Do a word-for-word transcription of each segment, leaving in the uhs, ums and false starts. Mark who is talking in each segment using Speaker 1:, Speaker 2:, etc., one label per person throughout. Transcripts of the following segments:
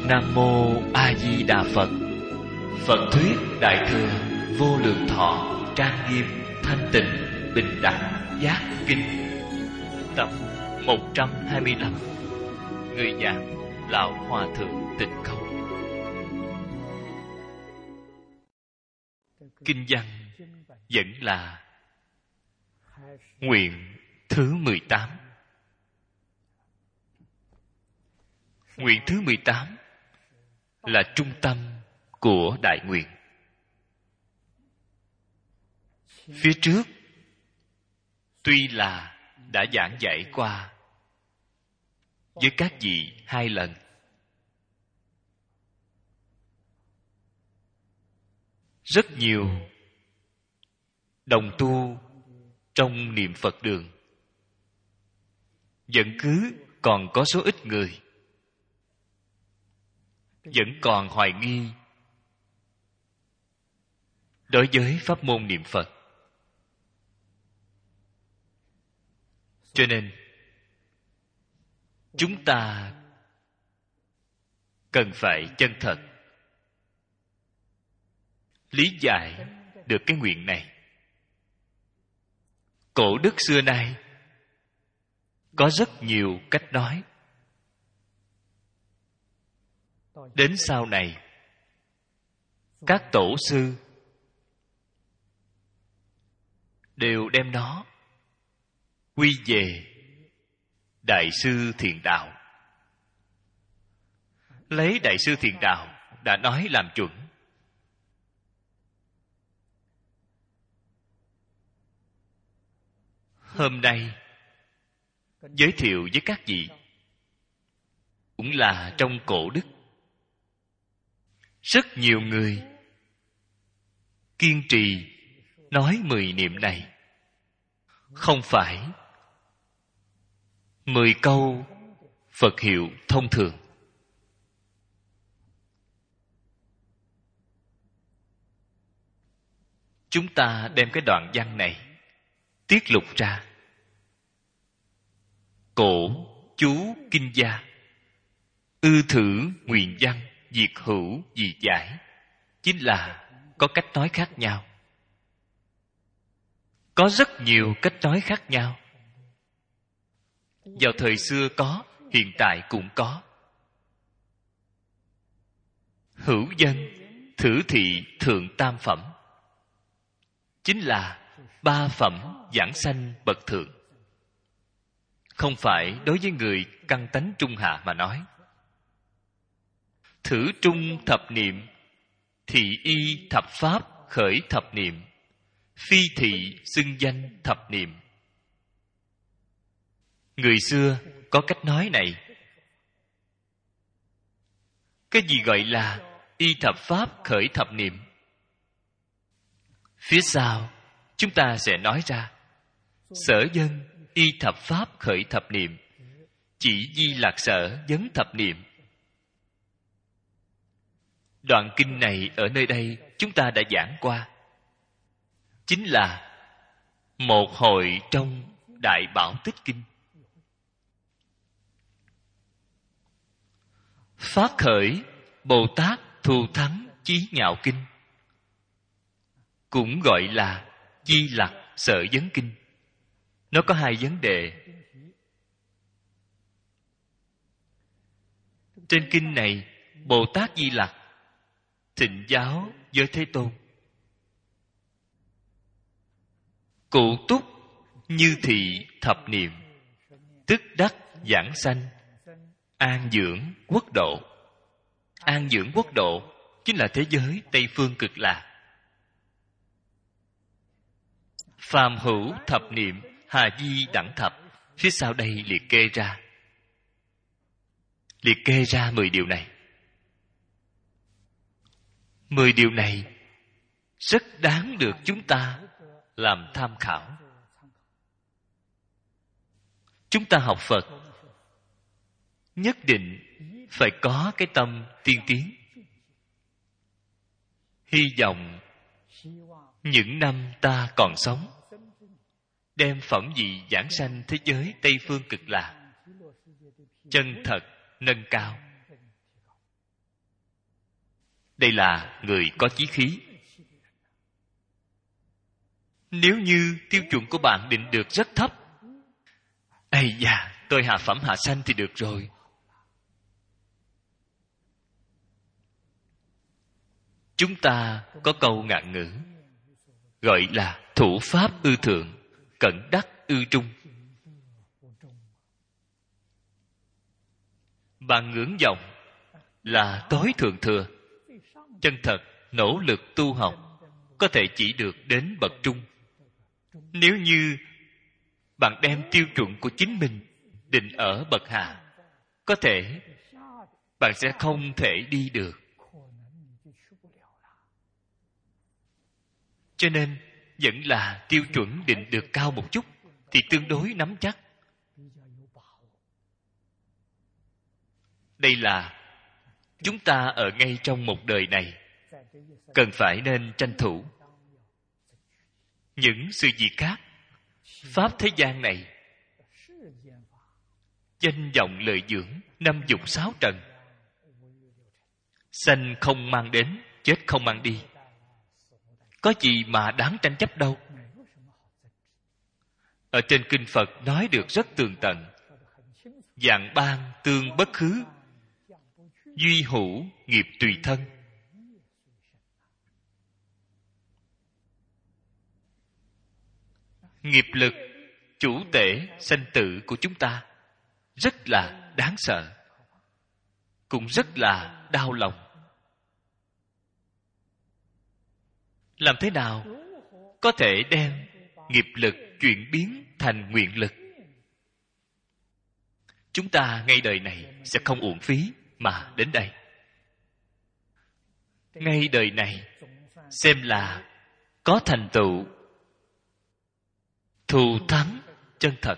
Speaker 1: Nam mô A Di Đà Phật. Phật thuyết Đại thừa Vô Lượng Thọ trang nghiêm thanh tịnh bình đẳng giác kinh. Tập một trăm hai mươi lăm. Người giảng Lão Hòa Thượng Tịnh Không. Kinh văn vẫn là nguyện thứ mười tám. Nguyện thứ mười tám là trung tâm của đại nguyện. Phía trước tuy là đã giảng giải qua với các vị hai lần, rất nhiều đồng tu trong niệm Phật đường vẫn cứ còn có số ít người vẫn còn hoài nghi đối với pháp môn niệm Phật. Cho nên chúng ta cần phải chân thật lý giải được cái nguyện này. Cổ đức xưa nay có rất nhiều cách nói. Đến sau này, các tổ sư đều đem nó quy về Đại sư Thiền Đạo. Lấy Đại sư Thiền Đạo đã nói làm chuẩn. Hôm nay giới thiệu với các vị cũng là trong cổ đức. Rất nhiều người kiên trì nói mười niệm này, không phải mười câu Phật hiệu thông thường. Chúng ta đem cái đoạn văn này tiết lục ra. Cổ chú kinh gia, ư thử nguyện văn, diệt hữu diệt giải, chính là có cách nói khác nhau. Có rất nhiều cách nói khác nhau. Vào thời xưa có, hiện tại cũng có. Hữu dân thử thị thượng tam phẩm, chính là ba phẩm giảng sanh bậc thượng. Không phải đối với người căn tánh trung hạ mà nói. Thử trung thập niệm, thị y thập pháp khởi thập niệm, phi thị xưng danh thập niệm. Người xưa có cách nói này. Cái gì gọi là y thập pháp khởi thập niệm? Phía sau chúng ta sẽ nói ra. Sở dân y thập pháp khởi thập niệm, chỉ di lạc sở vấn thập niệm. Đoạn kinh này ở nơi đây chúng ta đã giảng qua, chính là một hội trong Đại Bảo Tích Kinh. Phát khởi Bồ Tát Thù Thắng Chí Nhạo Kinh, cũng gọi là Di Lặc Sở Vấn Kinh. Nó có hai vấn đề. Trên kinh này, Bồ Tát Di Lặc thịnh giáo với Thế Tôn, cụ túc như thị thập niệm, tức đắc giảng sanh, an dưỡng quốc độ. An dưỡng quốc độ chính là thế giới Tây Phương Cực Lạc. Phàm hữu thập niệm, hà di đẳng thập. Phía sau đây liệt kê ra. Liệt kê ra mười điều này. Mười điều này rất đáng được chúng ta làm tham khảo. Chúng ta học Phật nhất định phải có cái tâm tiên tiến. Hy vọng những năm ta còn sống, đem phẩm vị giảng sanh thế giới Tây Phương Cực Lạc chân thật nâng cao. Đây là người có chí khí. Nếu như tiêu chuẩn của bạn định được rất thấp, ây da, tôi hạ phẩm hạ sanh thì được rồi. Chúng ta có câu ngạn ngữ gọi là thủ pháp ư thượng, cẩn đắc ư trung. Bạn ngưỡng vọng là tối thượng thừa, chân thật nỗ lực tu học có thể chỉ được đến bậc trung. Nếu như bạn đem tiêu chuẩn của chính mình định ở bậc hạ, có thể bạn sẽ không thể đi được. Cho nên vẫn là tiêu chuẩn định được cao một chút thì tương đối nắm chắc. Đây là chúng ta ở ngay trong một đời này cần phải nên tranh thủ. Những sự việc khác, pháp thế gian này, danh vọng lợi dưỡng, năm dục sáu trần, sanh không mang đến, chết không mang đi, có gì mà đáng tranh chấp đâu. Ở trên kinh Phật nói được rất tường tận: vạn ban tương bất khứ, duy hữu nghiệp tùy thân. Nghiệp lực chủ tể sanh tử của chúng ta rất là đáng sợ, cũng rất là đau lòng. Làm thế nào có thể đem nghiệp lực chuyển biến thành nguyện lực? Chúng ta ngay đời này sẽ không uổng phí mà đến đây. Ngay đời này xem là có thành tựu, thù thắng chân thật.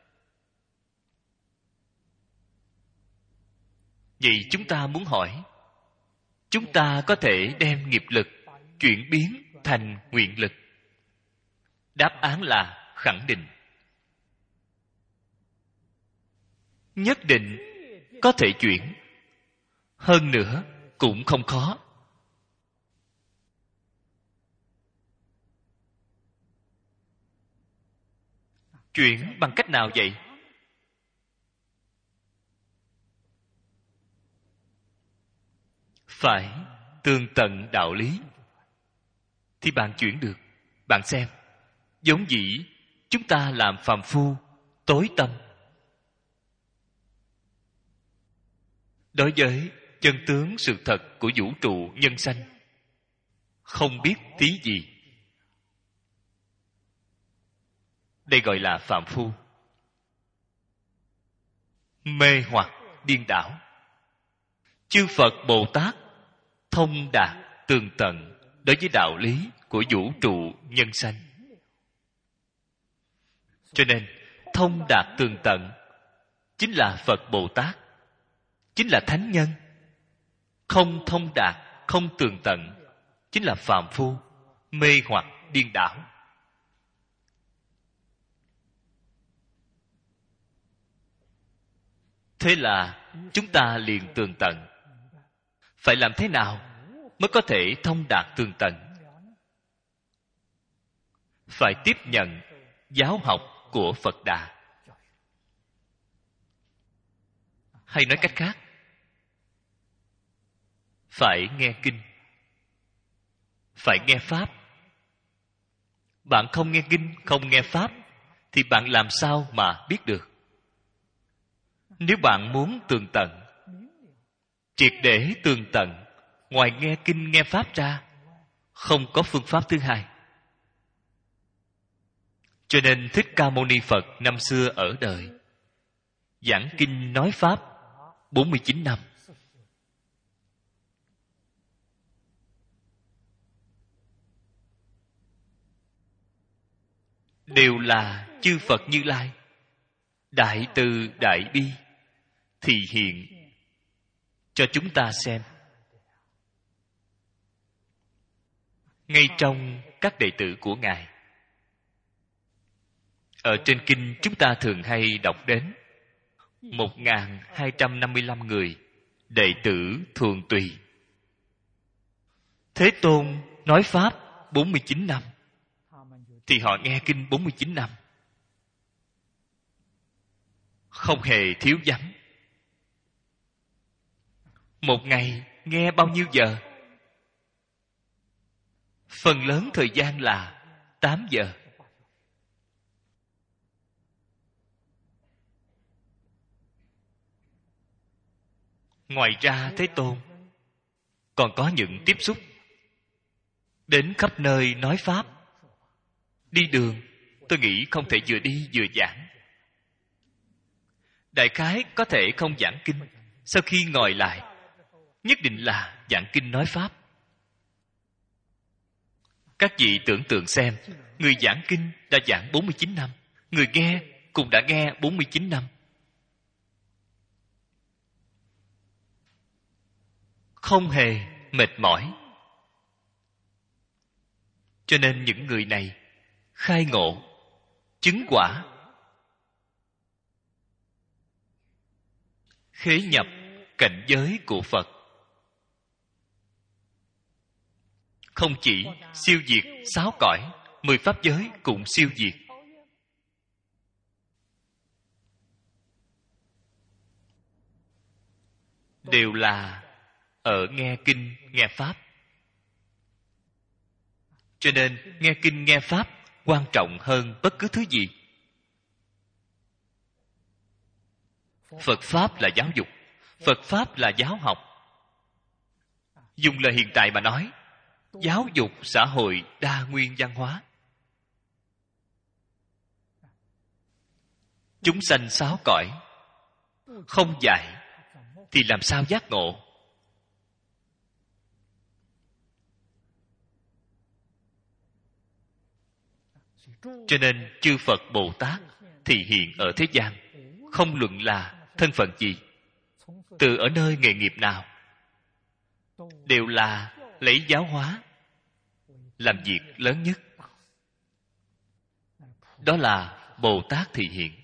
Speaker 1: Vậy chúng ta muốn hỏi, chúng ta có thể đem nghiệp lực chuyển biến thành nguyện lực? Đáp án là khẳng định. Nhất định có thể chuyển. Hơn nữa cũng không khó. Chuyển bằng cách nào vậy? Phải tường tận đạo lý thì bạn chuyển được. Bạn xem, giống dĩ chúng ta làm phàm phu tối tâm, đối với chân tướng sự thật của vũ trụ nhân sanh không biết tí gì. Đây gọi là phàm phu, mê hoặc điên đảo. Chư Phật Bồ Tát thông đạt tường tận đối với đạo lý của vũ trụ nhân sanh. Cho nên thông đạt tường tận chính là Phật Bồ Tát, chính là thánh nhân. Không thông đạt, không tường tận chính là phàm phu, mê hoặc điên đảo. Thế là chúng ta liền tường tận. Phải làm thế nào mới có thể thông đạt tường tận? Phải tiếp nhận giáo học của Phật Đà. Hay nói cách khác, phải nghe kinh, phải nghe pháp. Bạn không nghe kinh, không nghe pháp thì bạn làm sao mà biết được? Nếu bạn muốn tường tận, triệt để tường tận, ngoài nghe kinh nghe pháp ra, không có phương pháp thứ hai. Cho nên Thích Ca Mâu Ni Phật năm xưa ở đời, giảng kinh nói pháp bốn mươi chín năm. Đều là chư Phật Như Lai đại từ đại bi thì hiện cho chúng ta xem. Ngay trong các đệ tử của Ngài, ở trên kinh chúng ta thường hay đọc đến một nghìn hai trăm năm mươi lăm người đệ tử thường tùy. Thế Tôn nói Pháp bốn mươi chín năm, thì họ nghe kinh bốn mươi chín năm. Không hề thiếu vắng. Một ngày nghe bao nhiêu giờ? Phần lớn thời gian là tám giờ. Ngoài ra Thế Tôn còn có những tiếp xúc đến khắp nơi nói Pháp. Đi đường, tôi nghĩ không thể vừa đi vừa giảng. Đại khái có thể không giảng kinh. Sau khi ngồi lại, nhất định là giảng kinh nói Pháp. Các vị tưởng tượng xem, người giảng kinh đã giảng bốn mươi chín năm, người nghe cũng đã nghe bốn mươi chín năm. Không hề mệt mỏi. Cho nên những người này khai ngộ, chứng quả, khế nhập cảnh giới của Phật. Không chỉ siêu diệt sáu cõi, mười pháp giới cũng siêu diệt. Đều là ở nghe kinh, nghe Pháp. Cho nên nghe kinh, nghe Pháp quan trọng hơn bất cứ thứ gì. Phật Pháp là giáo dục, Phật Pháp là giáo học. Dùng lời hiện tại mà nói, giáo dục xã hội đa nguyên văn hóa. Chúng sanh sáu cõi, không dạy thì làm sao giác ngộ? Cho nên chư Phật Bồ Tát thị hiện ở thế gian, không luận là thân phận gì, từ ở nơi nghề nghiệp nào, đều là lấy giáo hóa làm việc lớn nhất. Đó là Bồ Tát thị hiện.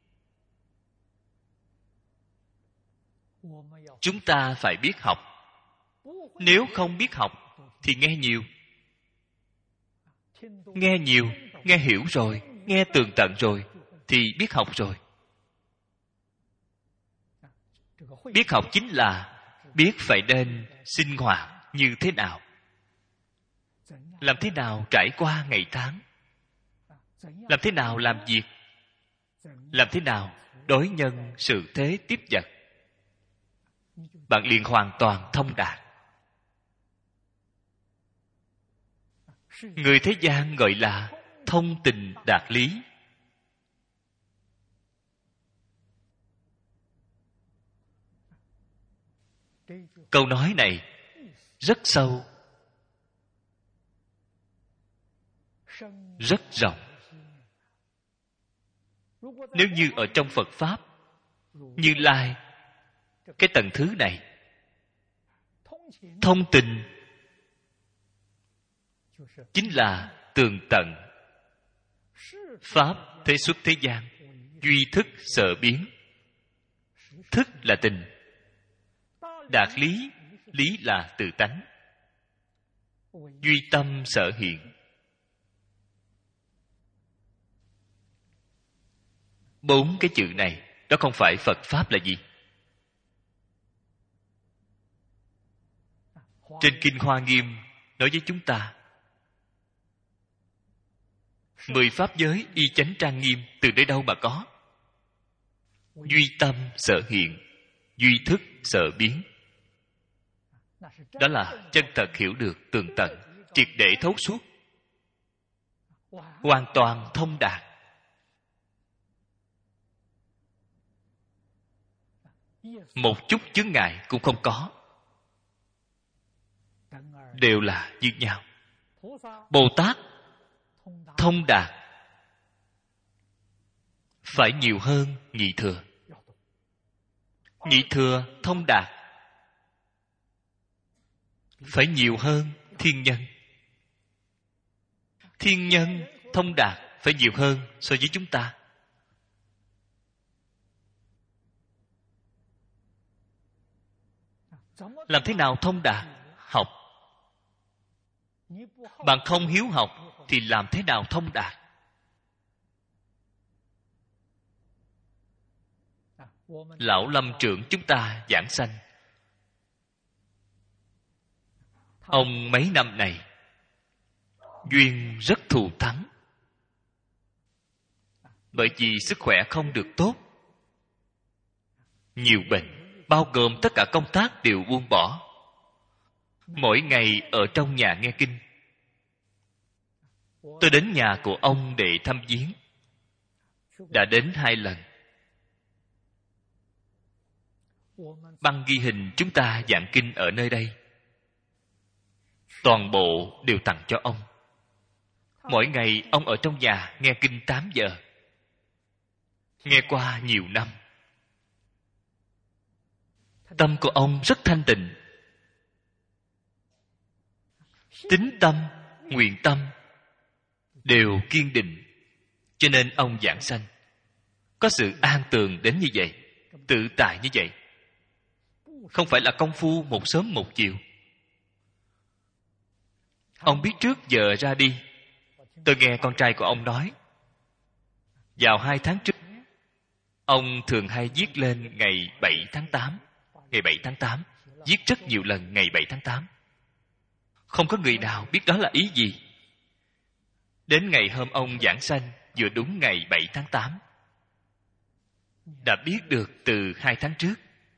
Speaker 1: Chúng ta phải biết học. Nếu không biết học thì nghe nhiều. Nghe nhiều, nghe hiểu rồi, nghe tường tận rồi thì biết học rồi. Biết học chính là biết phải nên sinh hoạt như thế nào, làm thế nào trải qua ngày tháng, làm thế nào làm việc, làm thế nào đối nhân sự thế tiếp vật. Bạn liền hoàn toàn thông đạt. Người thế gian gọi là thông tình đạt lý. Câu nói này rất sâu, rất rộng. Nếu như ở trong Phật Pháp, Như Lai, cái tầng thứ này, thông tình chính là tường tận. Pháp thế xuất thế gian, duy thức sở biến. Thức là tình, đạt lý, lý là tự tánh, duy tâm sở hiện. Bốn cái chữ này, đó không phải Phật Pháp là gì? Trên Kinh Hoa Nghiêm nói với chúng ta, mười pháp giới y chánh trang nghiêm từ nơi đâu mà có? Duy tâm sở hiện, duy thức sở biến. Đó là chân thật hiểu được tường tận, triệt để thấu suốt, hoàn toàn thông đạt. Một chút chướng ngại cũng không có, đều là như nhau. Bồ Tát thông đạt phải nhiều hơn nhị thừa. Nhị thừa thông đạt phải nhiều hơn thiên nhân. Thiên nhân thông đạt phải nhiều hơn so với chúng ta. Làm thế nào thông đạt? Học. Bạn không hiếu học thì làm thế nào thông đạt? Lão Lâm trưởng chúng ta giảng sanh, ông mấy năm này duyên rất thù thắng, bởi vì sức khỏe không được tốt, nhiều bệnh, bao gồm tất cả công tác đều buông bỏ. Mỗi ngày ở trong nhà nghe kinh. Tôi đến nhà của ông để thăm viếng, đã đến hai lần. Băng ghi hình chúng ta giảng kinh ở nơi đây, toàn bộ đều tặng cho ông. Mỗi ngày ông ở trong nhà nghe kinh tám giờ, nghe qua nhiều năm. Tâm của ông rất thanh tịnh, tín tâm, nguyện tâm đều kiên định, cho nên ông giảng sanh có sự an tường đến như vậy, tự tại như vậy. Không phải là công phu một sớm một chiều. Ông biết trước giờ ra đi. Tôi nghe con trai của ông nói, vào hai tháng trước, ông thường hay viết lên ngày bảy tháng tám. Ngày bảy tháng tám, viết rất nhiều lần ngày bảy tháng tám. Không có người nào biết đó là ý gì. Đến ngày hôm ông giảng sanh, vừa đúng ngày bảy tháng tám. Đã biết được từ hai tháng trước.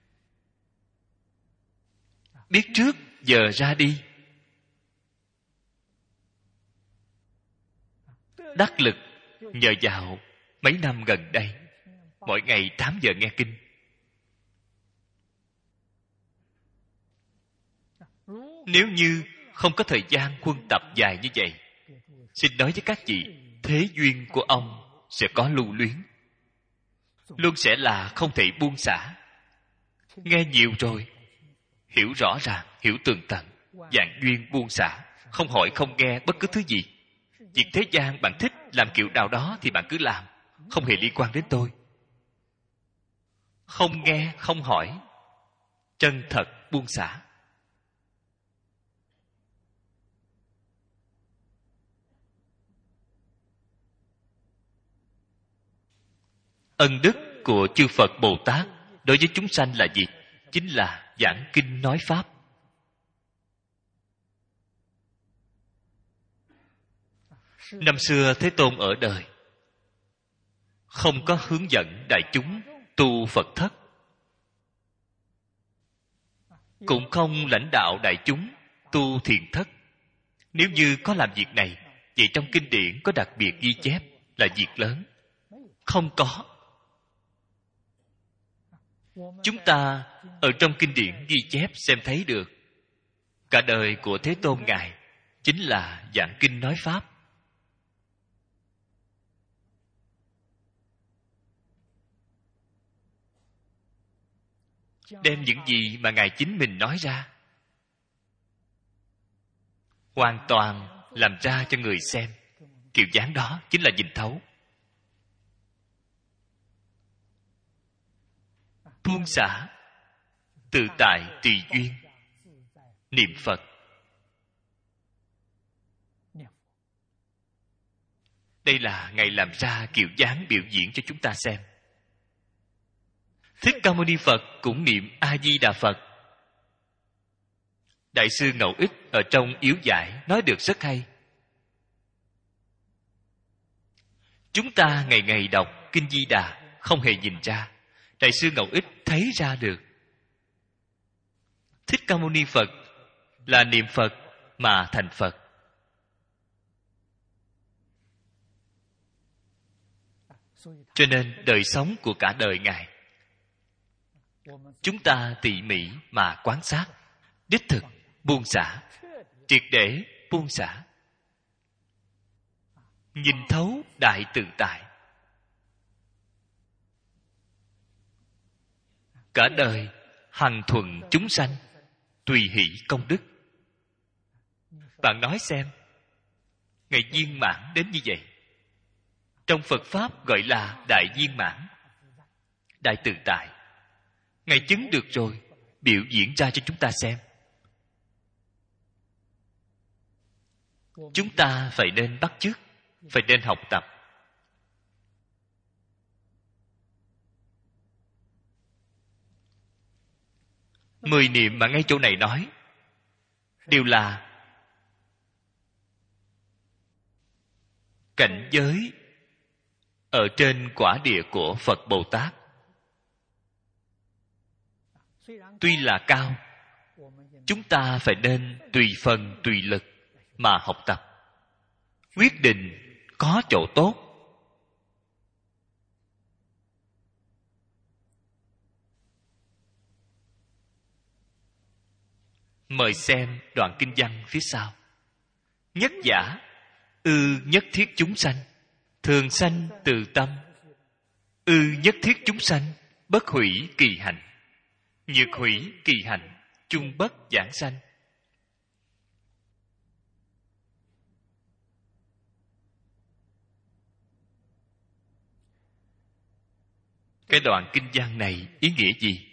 Speaker 1: Biết trước giờ ra đi. Đắc lực nhờ vào mấy năm gần đây, mỗi ngày tám giờ nghe kinh. Nếu như không có thời gian quân tập dài như vậy, xin nói với các vị, thế duyên của ông sẽ có lưu luyến, luôn sẽ là không thể buông xả. Nghe nhiều rồi, hiểu rõ ràng, hiểu tường tận, vạn duyên buông xả, không hỏi không nghe bất cứ thứ gì. Việc thế gian bạn thích làm kiểu nào đó thì bạn cứ làm, không hề liên quan đến tôi. Không nghe, không hỏi, chân thật buông xả. Ân đức của chư Phật Bồ Tát đối với chúng sanh là gì? Chính là giảng kinh nói pháp. Năm xưa Thế Tôn ở đời, không có hướng dẫn đại chúng tu Phật thất, cũng không lãnh đạo đại chúng tu thiền thất. Nếu như có làm việc này, vậy trong kinh điển có đặc biệt ghi chép là việc lớn. Không có. Chúng ta ở trong kinh điển ghi chép xem thấy được, cả đời của Thế Tôn Ngài chính là giảng kinh nói pháp. Đem những gì mà Ngài chính mình nói ra, hoàn toàn làm ra cho người xem. Kiểu dáng đó chính là nhìn thấu. Buông xả, tự tại tùy duyên, niệm Phật. Đây là Ngài làm ra kiểu dáng biểu diễn cho chúng ta xem. Thích Ca Mâu Ni Phật cũng niệm A Di Đà Phật. Đại sư Ngẫu Ích ở trong Yếu Giải nói được rất hay. Chúng ta ngày ngày đọc kinh Di Đà không hề nhìn ra, Đại sư Ngẫu Ích thấy ra được. Thích Ca Mâu Ni Phật là niệm Phật mà thành Phật. Cho nên đời sống của cả đời Ngài, chúng ta tỉ mỉ mà quan sát, đích thực buông xả, triệt để buông xả, nhìn thấu đại tự tại. Cả đời hằng thuận chúng sanh, tùy hỷ công đức. Bạn nói xem, Ngài viên mãn đến như vậy. Trong Phật Pháp gọi là đại viên mãn, đại tự tại. Ngài chứng được rồi, biểu diễn ra cho chúng ta xem. chúng ta phải nên bắt chước, phải nên học tập. Mười niệm mà ngay chỗ này nói đều là cảnh giới ở trên quả địa của Phật Bồ Tát. Tuy là cao, chúng ta phải nên tùy phần tùy lực mà học tập, quyết định có chỗ tốt. Mời xem đoạn kinh văn phía sau. Nhất giả ư nhất thiết chúng sanh, thường sanh từ tâm. Ư nhất thiết chúng sanh, bất hủy kỳ hành. Nhược hủy kỳ hành, chung bất giảng sanh. Cái đoạn kinh văn này ý nghĩa gì?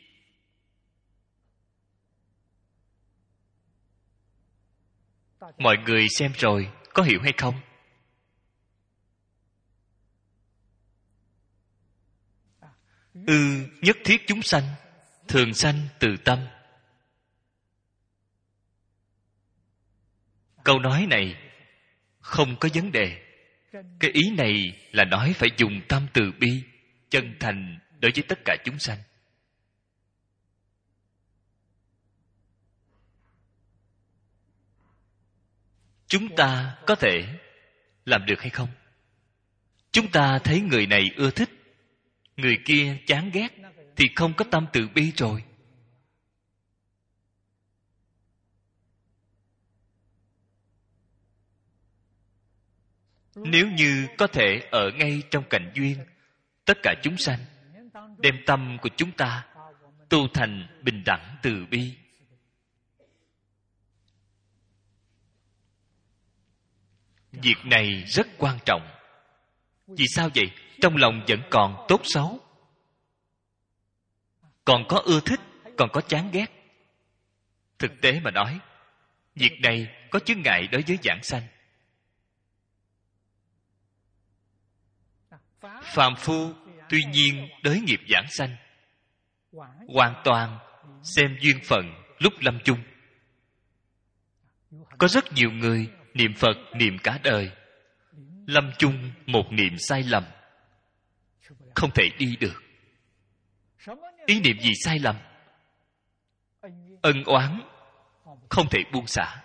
Speaker 1: Mọi người xem rồi có hiểu hay không? Ư nhất thiết chúng sanh, thường sanh từ tâm. Câu nói này không có vấn đề. Cái ý này là nói phải dùng tâm từ bi, chân thành đối với tất cả chúng sanh. Chúng ta có thể làm được hay không? Chúng ta thấy người này ưa thích, người kia chán ghét, thì không có tâm từ bi rồi. Nếu như có thể ở ngay trong cảnh duyên tất cả chúng sanh, đem tâm của chúng ta tu thành bình đẳng từ bi. Việc này rất quan trọng. Vì sao vậy? Trong lòng vẫn còn tốt xấu, còn có ưa thích, còn có chán ghét. Thực tế mà nói, việc này có chướng ngại đối với giảng sanh. Phàm phu tuy nhiên đới nghiệp giảng sanh, hoàn toàn xem duyên phận lúc lâm chung. Có rất nhiều người niệm Phật niệm cả đời, lâm chung một niệm sai lầm, không thể đi được. Ý niệm gì sai lầm? Ân oán không thể buông xả,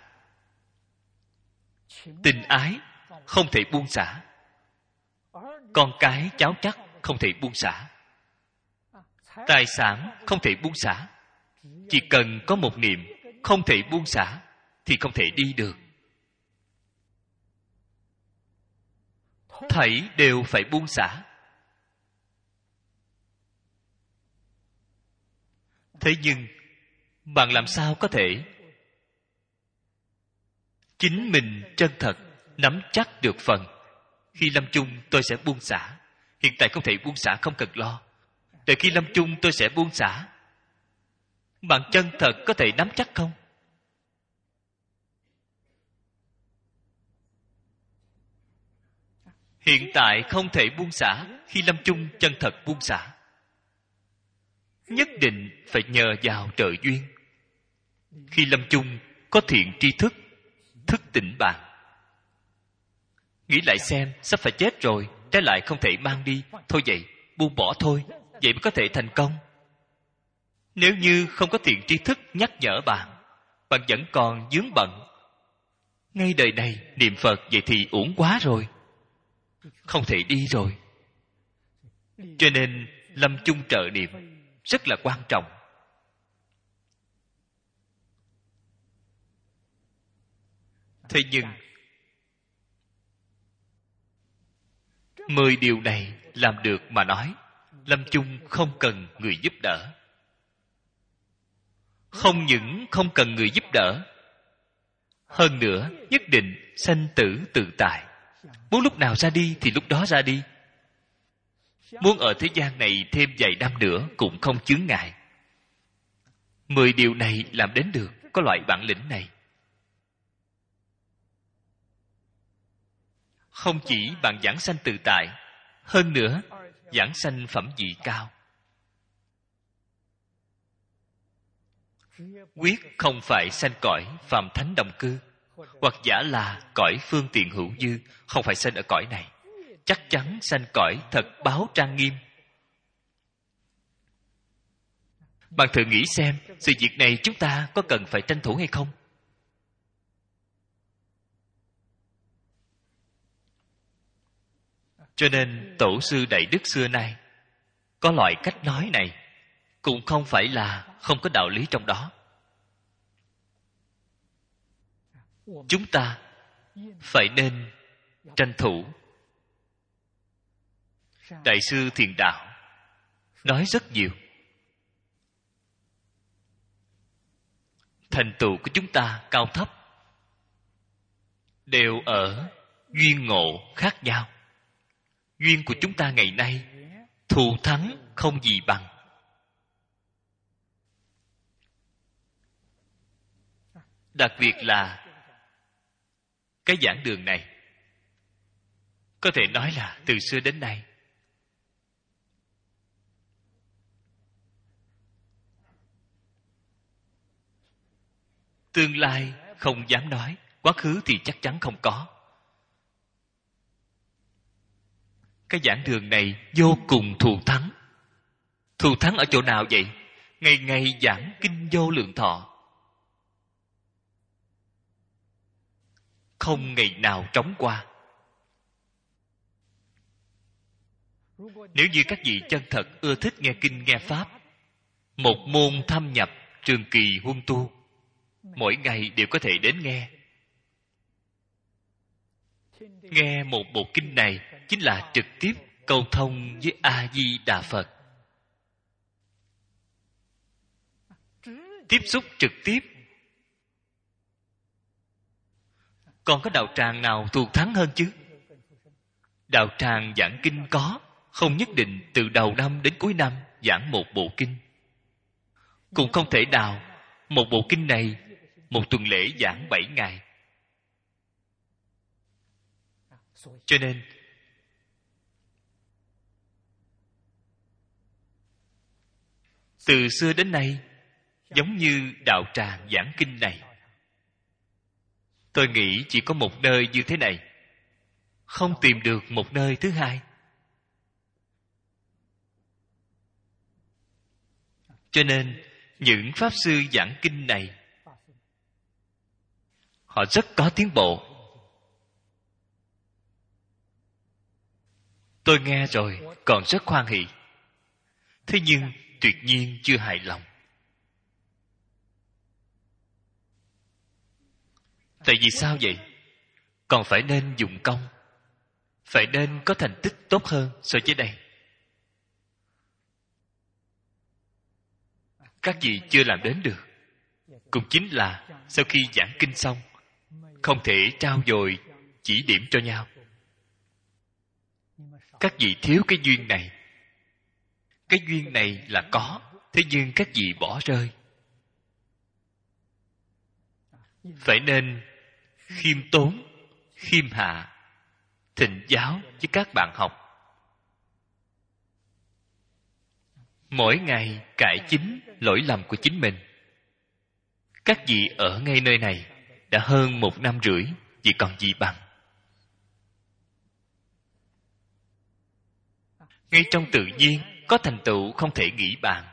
Speaker 1: tình ái không thể buông xả, con cái cháu chắc không thể buông xả, tài sản không thể buông xả. Chỉ cần có một niệm không thể buông xả thì không thể đi được. Thảy đều phải buông xả. Thế nhưng bạn làm sao có thể chính mình chân thật nắm chắc được phần khi lâm chung tôi sẽ buông xả, hiện tại không thể buông xả, không cần lo, đợi khi lâm chung tôi sẽ buông xả. Bạn chân thật có thể nắm chắc không? Hiện tại không thể buông xả, khi lâm chung chân thật buông xả. Nhất định phải nhờ vào trợ duyên. Khi lâm chung có thiện tri thức, thức tỉnh bạn. Nghĩ lại xem, sắp phải chết rồi, trái lại không thể mang đi, thôi vậy, buông bỏ thôi, vậy mới có thể thành công. Nếu như không có thiện tri thức nhắc nhở bạn, bạn vẫn còn vướng bận, ngay đời này niệm Phật vậy thì uổng quá rồi, không thể đi rồi. Cho nên lâm chung trợ niệm rất là quan trọng. Thế nhưng mười điều này làm được mà nói, lâm chung không cần người giúp đỡ. Không những không cần người giúp đỡ, hơn nữa nhất định sanh tử tự tại. Muốn lúc nào ra đi thì lúc đó ra đi. Muốn ở thế gian này thêm vài năm nữa cũng không chướng ngại. Mười điều này làm đến được, có loại bản lĩnh này. Không chỉ bạn giảng sanh tự tại, hơn nữa giảng sanh phẩm vị cao. Quyết không phải sanh cõi phàm thánh đồng cư, hoặc giả là cõi phương tiện hữu dư, không phải sanh ở cõi này. Chắc chắn sanh cõi thật báo trang nghiêm. Bạn thử nghĩ xem, sự việc này chúng ta có cần phải tranh thủ hay không? Cho nên tổ sư Đại Đức xưa nay có loại cách nói này, cũng không phải là không có đạo lý trong đó. Chúng ta phải nên tranh thủ. Đại sư Thiền Đạo nói rất nhiều. Thành tựu của chúng ta cao thấp đều ở duyên ngộ khác nhau. Duyên của chúng ta ngày nay thù thắng không gì bằng. Đặc biệt là cái giảng đường này, có thể nói là từ xưa đến nay tương lai không dám nói, quá khứ thì chắc chắn không có. Cái giảng đường này vô cùng thù thắng. Thù thắng ở chỗ nào vậy? Ngày ngày giảng kinh Vô Lượng Thọ, không ngày nào trống qua. Nếu như các vị chân thật ưa thích nghe kinh nghe pháp, một môn thâm nhập trường kỳ huân tu, mỗi ngày đều có thể đến nghe. Nghe một bộ kinh này chính là trực tiếp câu thông với A Di Đà Phật, tiếp xúc trực tiếp. Còn có đạo tràng nào thù thắng hơn chứ? Đạo tràng giảng kinh có, không nhất định từ đầu năm đến cuối năm giảng một bộ kinh. Cũng không thể nào một bộ kinh này một tuần lễ giảng bảy ngày. Cho nên từ xưa đến nay, giống như đạo tràng giảng kinh này, tôi nghĩ chỉ có một nơi như thế này, không tìm được một nơi thứ hai. Cho nên những pháp sư giảng kinh này, họ rất có tiến bộ. Tôi nghe rồi còn rất hoan hỷ, thế nhưng tuyệt nhiên chưa hài lòng. Tại vì sao vậy? Còn phải nên dùng công, phải nên có thành tích tốt hơn so với đây. Các vị chưa làm đến được, cũng chính là sau khi giảng kinh xong, không thể trao dồi chỉ điểm cho nhau. Các vị thiếu cái duyên này. Cái duyên này là có, thế nhưng các vị bỏ rơi. Phải nên khiêm tốn, khiêm hạ, thịnh giáo với các bạn học. Mỗi ngày cải chính lỗi lầm của chính mình. Các vị ở ngay nơi này đã hơn một năm rưỡi, vì còn gì bằng. Ngay trong tự nhiên có thành tựu không thể nghĩ bàn.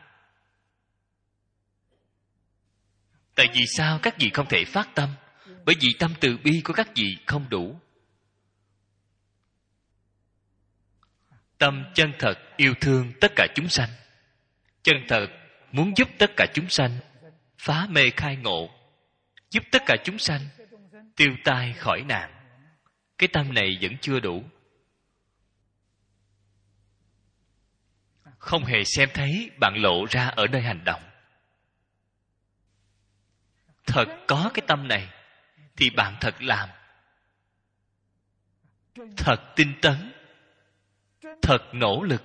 Speaker 1: Tại vì sao các vị không thể phát tâm? Bởi vì tâm từ bi của các vị không đủ. Tâm chân thật yêu thương tất cả chúng sanh, chân thật muốn giúp tất cả chúng sanh phá mê khai ngộ, giúp tất cả chúng sanh tiêu tai khỏi nạn. Cái tâm này vẫn chưa đủ. Không hề xem thấy bạn lộ ra ở nơi hành động. Thật có cái tâm này thì bạn thật làm, thật tinh tấn, thật nỗ lực.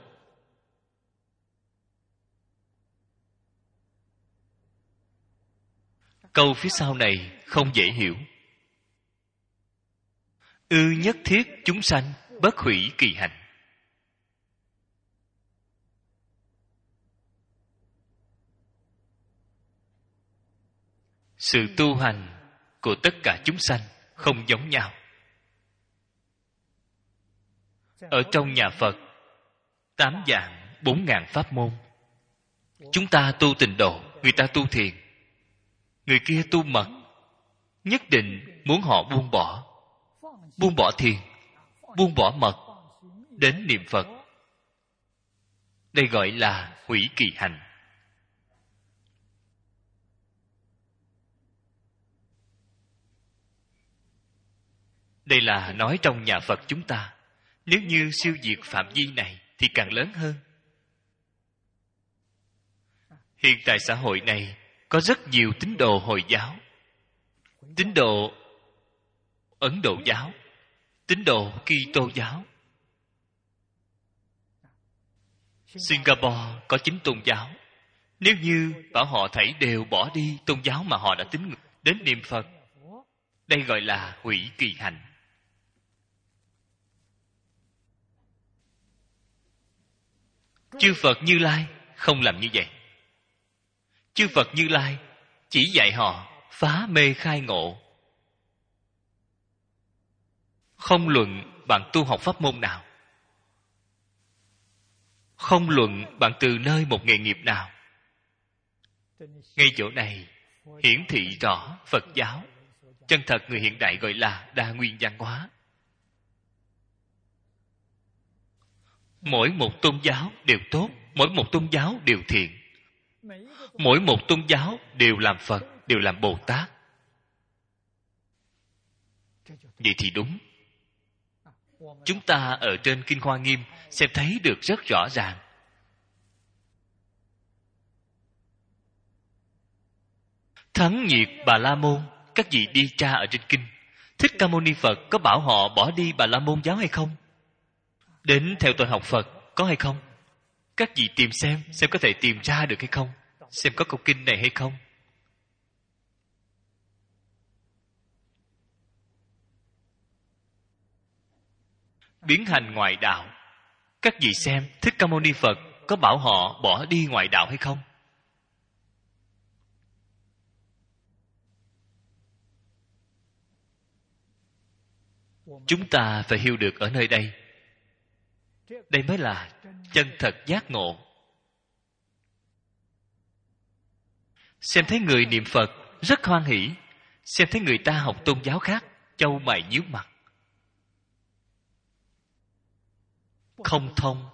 Speaker 1: Câu phía sau này không dễ hiểu. ư nhất thiết chúng sanh bất hủy kỳ hạnh. Sự tu hành của tất cả chúng sanh không giống nhau. Ở trong nhà Phật, tám vạn bốn ngàn pháp môn. Chúng ta tu tịnh độ, người ta tu thiền, người kia tu mật. Nhất định muốn họ buông bỏ, buông bỏ thiền, buông bỏ mật, đến niệm Phật. Đây gọi là hủy kỳ hạnh. Đây là nói trong nhà Phật chúng ta. Nếu như siêu diệt phạm vi này thì càng lớn hơn. Hiện tại xã hội này có rất nhiều tín đồ Hồi giáo, tín đồ Ấn Độ giáo, tín đồ Kitô giáo. Singapore có chín tôn giáo. Nếu như bảo họ thảy đều bỏ đi tôn giáo mà họ đã tín ngưỡng, đến niệm Phật, đây gọi là hủy kỳ hạnh. Chư Phật Như Lai không làm như vậy. Chư Phật Như Lai chỉ dạy họ phá mê khai ngộ. Không luận bạn tu học pháp môn nào, không luận bạn từ nơi một nghề nghiệp nào, ngay chỗ này hiển thị rõ Phật giáo. Chân thật người hiện đại gọi là đa nguyên văn hóa. Mỗi một tôn giáo đều tốt, mỗi một tôn giáo đều thiện, mỗi một tôn giáo đều làm Phật, đều làm Bồ Tát. Vậy thì đúng. Chúng ta ở trên Kinh Hoa Nghiêm sẽ thấy được rất rõ ràng. Thắng Nhiệt Bà La Môn, các vị đi tra ở trên kinh, Thích Ca Mâu Ni Phật có bảo họ bỏ đi Bà La Môn giáo hay không? Đến theo tôi học Phật có hay không? Các vị tìm xem, xem có thể tìm ra được hay không? Xem có câu kinh này hay không? Biến hành ngoại đạo, các vị xem Thích Ca Mâu Ni Phật có bảo họ bỏ đi ngoại đạo hay không? Chúng ta phải hiểu được ở nơi đây, đây mới là chân thật giác ngộ. Xem thấy người niệm Phật rất hoan hỷ, xem thấy người ta học tôn giáo khác chau mày nhíu mặt, không thông.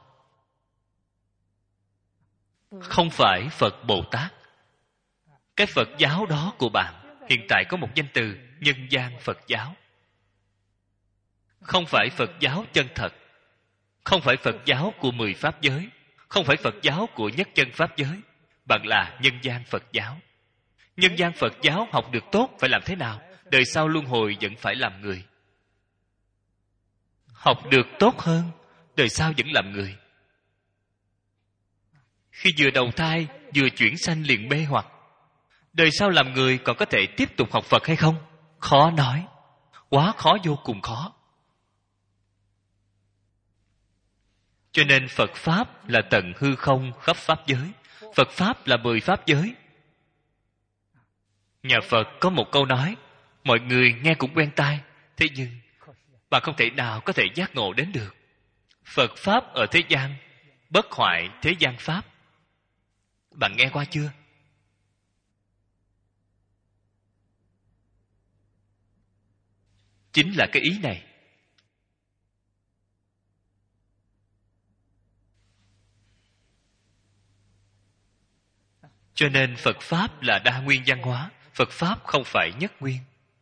Speaker 1: Không phải Phật Bồ Tát. Cái Phật giáo đó của bạn hiện tại có một danh từ nhân gian Phật giáo. Không phải Phật giáo chân thật, không phải Phật giáo của mười pháp giới, không phải Phật giáo của nhất chân pháp giới, bạn là nhân gian Phật giáo. Nhân gian Phật giáo học được tốt phải làm thế nào? Đời sau luân hồi vẫn phải làm người. Học được tốt hơn, đời sau vẫn làm người. Khi vừa đầu thai, vừa chuyển sanh liền mê hoặc. Đời sau làm người còn có thể tiếp tục học Phật hay không? Khó nói. Quá khó, vô cùng khó. Cho nên Phật Pháp là tận hư không khắp Pháp giới. Phật Pháp là mười Pháp giới. Nhà Phật có một câu nói, mọi người nghe cũng quen tai, thế nhưng bạn không thể nào có thể giác ngộ đến được. Phật Pháp ở thế gian, bất hoại thế gian Pháp. Bạn nghe qua chưa? Chính là cái ý này. Cho nên Phật Pháp là đa nguyên văn hóa. Phật Pháp không phải nhất nguyên.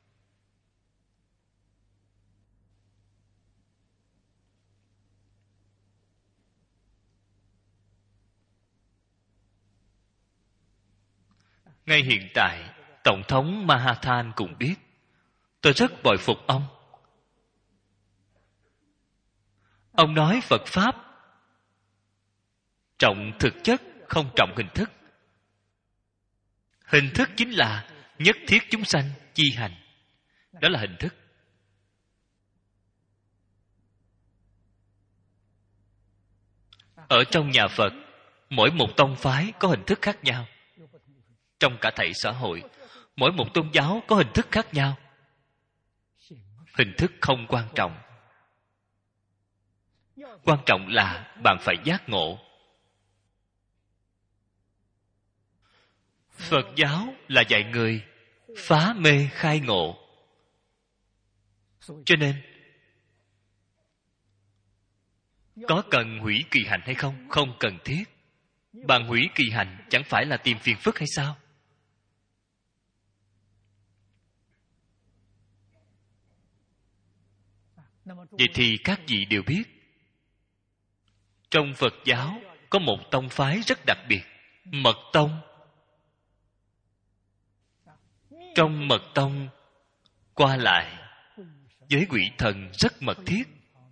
Speaker 1: Ngay hiện tại, Tổng thống Mahathir cũng biết. Tôi rất bội phục ông. Ông nói Phật Pháp trọng thực chất, không trọng hình thức. Hình thức chính là nhất thiết chúng sanh chi hành. Đó là hình thức. Ở trong nhà Phật, mỗi một tông phái có hình thức khác nhau. Trong cả thảy xã hội, mỗi một tôn giáo có hình thức khác nhau. Hình thức không quan trọng. Quan trọng là bạn phải giác ngộ. Phật giáo là dạy người phá mê khai ngộ. Cho nên, có cần hủy kỳ hạnh hay không? Không cần thiết. Bạn hủy kỳ hạnh chẳng phải là tìm phiền phức hay sao? Vậy thì các vị đều biết, trong Phật giáo có một tông phái rất đặc biệt, Mật Tông. Trong Mật Tông, qua lại với quỷ thần rất mật thiết.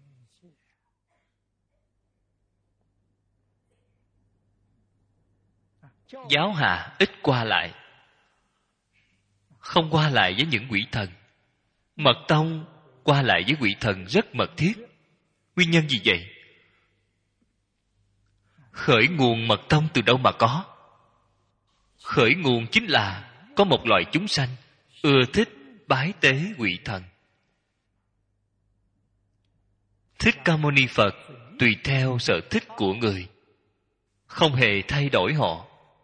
Speaker 1: Giáo hạ ít qua lại, không qua lại với những quỷ thần. Mật Tông qua lại với quỷ thần rất mật thiết. Nguyên nhân gì vậy? Khởi nguồn Mật Tông từ đâu mà có? Khởi nguồn chính là có một loại chúng sanh ưa thích bái tế quỷ thần. Thích Ca Mâu Ni Phật tùy theo sở thích của người, không hề thay đổi họ.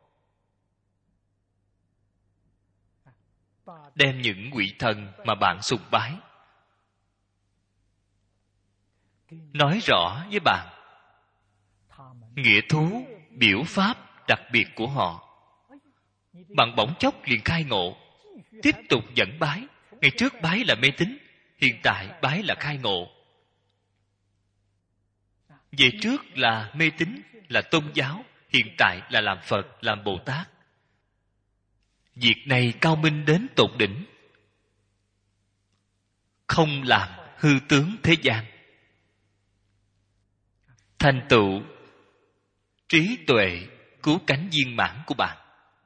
Speaker 1: Đem những quỷ thần mà bạn sùng bái nói rõ với bạn nghĩa thú, biểu pháp đặc biệt của họ. Bạn bỗng chốc liền khai ngộ, tiếp tục dẫn bái. Ngày trước bái là mê tín, hiện tại bái là khai ngộ. Về trước là mê tín, là tôn giáo, hiện tại là làm Phật, làm Bồ Tát. Việc này cao minh đến tột đỉnh, không làm hư tướng thế gian. Thành tựu trí tuệ cứu cánh viên mãn của bạn.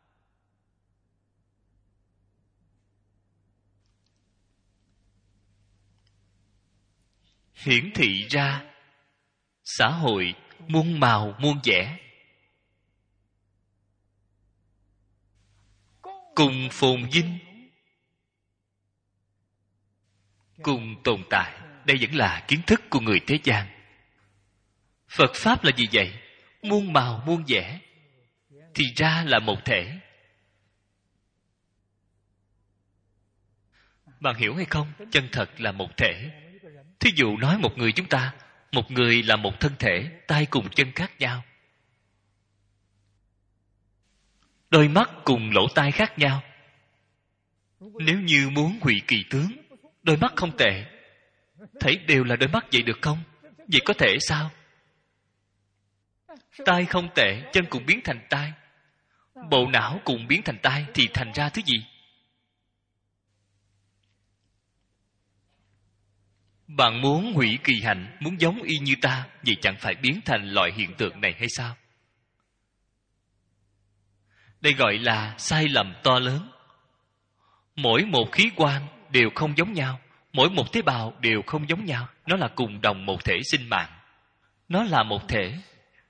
Speaker 1: Hiển thị ra xã hội muôn màu muôn vẻ, cùng phồn vinh, cùng tồn tại. Đây vẫn là kiến thức của người thế gian. Phật Pháp là gì vậy? Muôn màu muôn vẻ, thì ra là một thể. Bạn hiểu hay không? Chân thật là một thể. Thí dụ nói một người chúng ta, một người là một thân thể, tay cùng chân khác nhau, đôi mắt cùng lỗ tai khác nhau. Nếu như muốn hủy kỳ tướng, đôi mắt không tệ, thấy đều là đôi mắt, vậy được không? Vậy có thể sao? Tai không tệ, chân cũng biến thành tai, bộ não cũng biến thành tai, thì thành ra thứ gì? Bạn muốn hủy kỳ hạnh, muốn giống y như ta, vậy chẳng phải biến thành loại hiện tượng này hay sao? Đây gọi là sai lầm to lớn. Mỗi một khí quan đều không giống nhau, mỗi một tế bào đều không giống nhau. Nó là cùng đồng một thể sinh mạng, nó là một thể,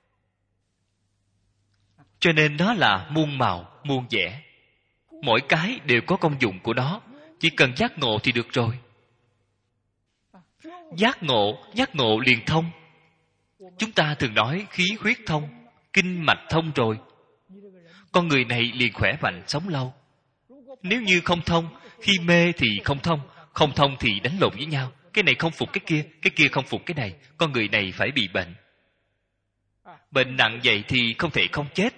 Speaker 1: cho nên nó là muôn màu muôn vẻ. Mỗi cái đều có công dụng của nó, chỉ cần giác ngộ thì được rồi. Giác ngộ, giác ngộ liền thông. Chúng ta thường nói khí huyết thông, kinh mạch thông rồi, con người này liền khỏe mạnh sống lâu. Nếu như không thông, khi mê thì không thông, không thông thì đánh lộn với nhau. Cái này không phục cái kia, cái kia không phục cái này, con người này phải bị bệnh. Bệnh nặng vậy thì không thể không chết.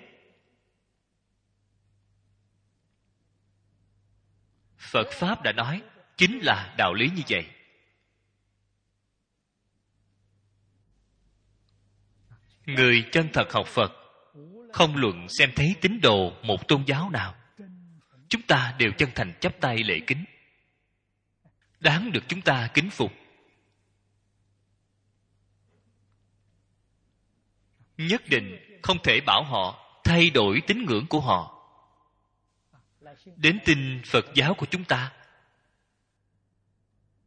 Speaker 1: Phật Pháp đã nói, chính là đạo lý như vậy. Người chân thật học Phật, không luận xem thấy tín đồ một tôn giáo nào, chúng ta đều chân thành chắp tay lễ kính, đáng được chúng ta kính phục. Nhất định không thể bảo họ thay đổi tín ngưỡng của họ, đến tin Phật giáo của chúng ta.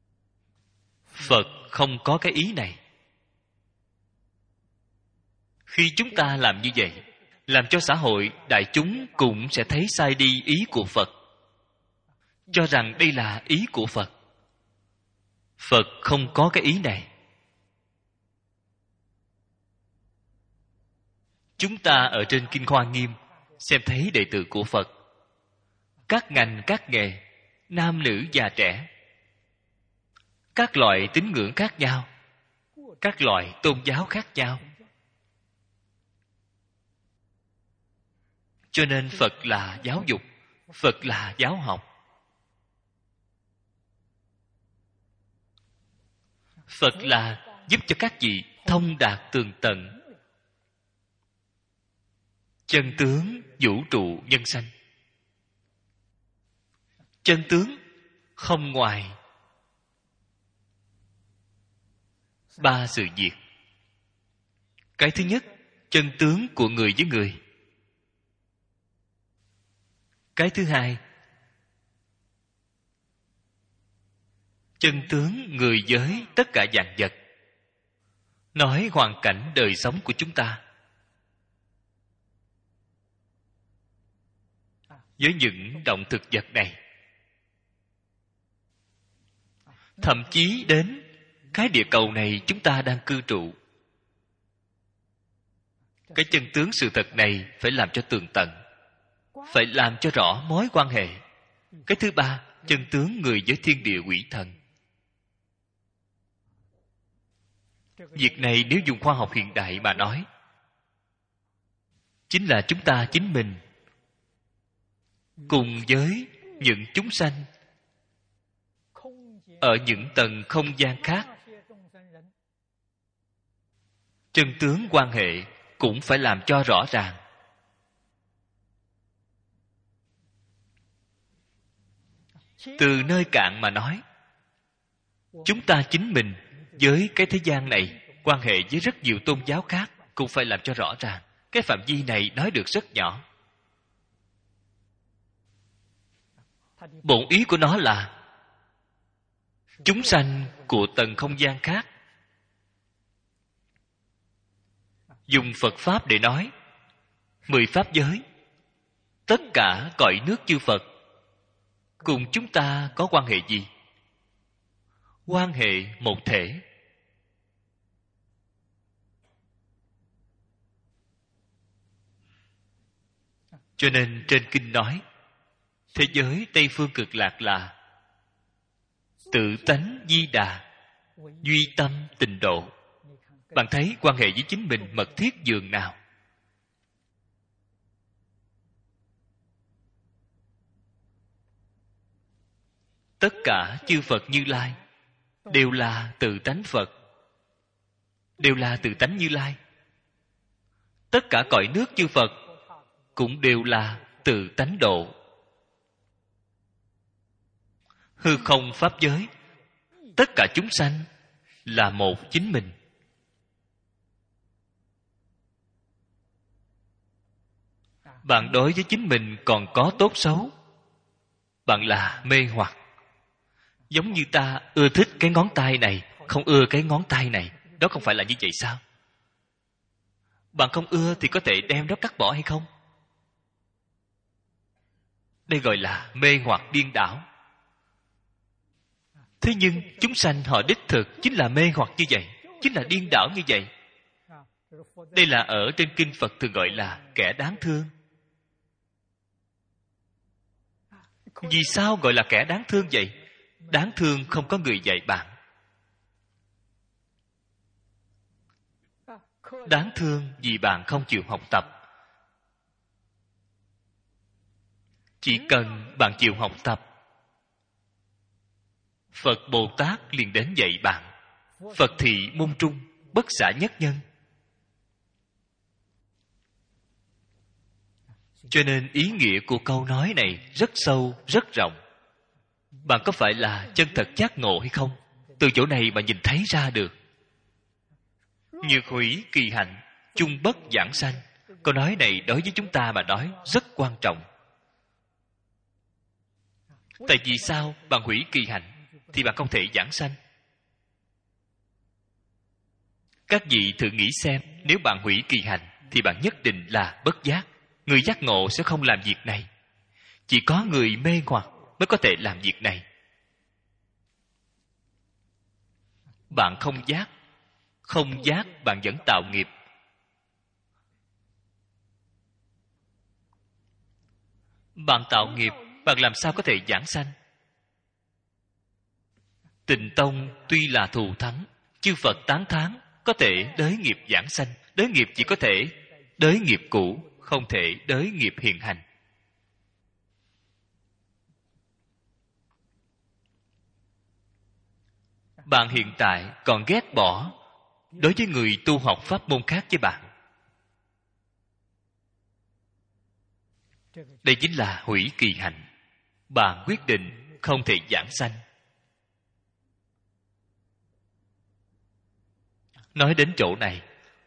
Speaker 1: Phật không có cái ý này. Khi chúng ta làm như vậy, làm cho xã hội đại chúng cũng sẽ thấy sai đi ý của Phật, cho rằng đây là ý của Phật. Phật không có cái ý này. Chúng ta ở trên Kinh Hoa Nghiêm xem thấy đệ tử của Phật, các ngành các nghề, nam nữ già trẻ, các loại tín ngưỡng khác nhau, các loại tôn giáo khác nhau. Cho nên Phật là giáo dục, Phật là giáo học. Phật là giúp cho các vị thông đạt tường tận chân tướng vũ trụ nhân sanh. Chân tướng không ngoài ba sự việc. Cái thứ nhất, chân tướng của người với người. Cái thứ hai, chân tướng người với tất cả vạn vật. Nói hoàn cảnh đời sống của chúng ta với những động thực vật này, thậm chí đến cái địa cầu này chúng ta đang cư trụ. Cái chân tướng sự thật này phải làm cho tường tận, phải làm cho rõ mối quan hệ. Cái thứ ba, chân tướng người với thiên địa quỷ thần. Việc này nếu dùng khoa học hiện đại mà nói, chính là chúng ta chính mình cùng với những chúng sanh ở những tầng không gian khác, chân tướng quan hệ cũng phải làm cho rõ ràng. Từ nơi cạn mà nói, chúng ta chính mình với cái thế gian này quan hệ với rất nhiều tôn giáo khác cũng phải làm cho rõ ràng. Cái phạm vi này nói được rất nhỏ. Bổn ý của nó là chúng sanh của tầng không gian khác. Dùng Phật Pháp để nói, mười Pháp giới, tất cả cõi nước chư Phật cùng chúng ta có quan hệ gì? Quan hệ một thể. Cho nên trên kinh nói, thế giới Tây Phương Cực Lạc là tự tánh di đà, duy tâm tịnh độ. Bạn thấy quan hệ với chính mình mật thiết dường nào? Tất cả chư Phật Như Lai đều là tự tánh Phật, đều là tự tánh Như Lai. Tất cả cõi nước chư Phật cũng đều là tự tánh độ. Hư không pháp giới, tất cả chúng sanh là một chính mình. Bạn đối với chính mình còn có tốt xấu, bạn là mê hoặc. Giống như ta ưa thích cái ngón tay này, không ưa cái ngón tay này. Đó không phải là như vậy sao? Bạn không ưa thì có thể đem nó cắt bỏ hay không? Đây gọi là mê hoặc điên đảo. Thế nhưng chúng sanh họ đích thực chính là mê hoặc như vậy, chính là điên đảo như vậy. Đây là ở trên kinh Phật thường gọi là kẻ đáng thương. Vì sao gọi là kẻ đáng thương vậy? Đáng thương không có người dạy bạn. Đáng thương vì bạn không chịu học tập. Chỉ cần bạn chịu học tập, Phật Bồ Tát liền đến dạy bạn. Phật thị môn trung, bất xả nhất nhân. Cho nên ý nghĩa của câu nói này rất sâu, rất rộng. Bạn có phải là chân thật giác ngộ hay không? Từ chỗ này mà nhìn thấy ra được. Nhược hủy kỳ hạnh, chung bất giảng sanh. Câu nói này đối với chúng ta mà nói rất quan trọng. Tại vì sao bạn hủy kỳ hạnh thì bạn không thể giảng sanh? Các vị thử nghĩ xem, nếu bạn hủy kỳ hành thì bạn nhất định là bất giác. Người giác ngộ sẽ không làm việc này. Chỉ có người mê hoặc mới có thể làm việc này. Bạn không giác, không giác bạn vẫn tạo nghiệp. Bạn tạo nghiệp, bạn làm sao có thể giảng sanh? Tịnh tông tuy là thù thắng, chư Phật tán thán có thể đới nghiệp giảng sanh. Đới nghiệp chỉ có thể đới nghiệp cũ, không thể đới nghiệp hiện hành. Bạn hiện tại còn ghét bỏ đối với người tu học pháp môn khác với bạn. Đây chính là hủy kỳ hạnh. Bạn quyết định không thể giảng sanh. Nói đến chỗ này,